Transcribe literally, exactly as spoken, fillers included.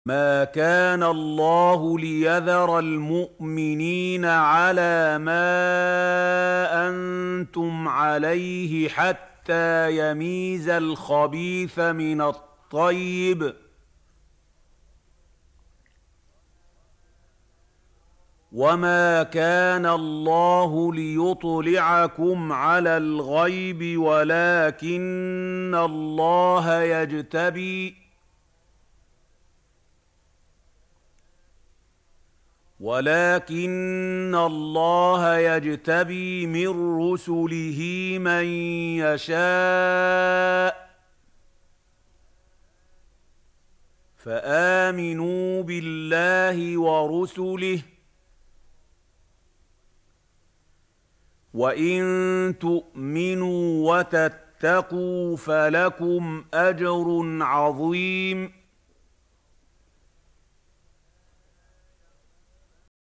مَا كَانَ اللَّهُ لِيَذَرَ الْمُؤْمِنِينَ عَلَىٰ مَا أَنتُمْ عَلَيْهِ حَتَّىٰ يَمِيزَ الْخَبِيثَ مِنَ الطَّيِّبِ ۗ وَمَا كَانَ اللَّهُ لِيُطْلِعَكُمْ عَلَى الْغَيْبِ وَلَٰكِنَّ اللَّهَ يَجْتَبِي ولكن الله يجتبي من رسله من يشاء، فآمنوا بالله ورسله، وإن تؤمنوا وتتقوا فلكم أجر عظيم.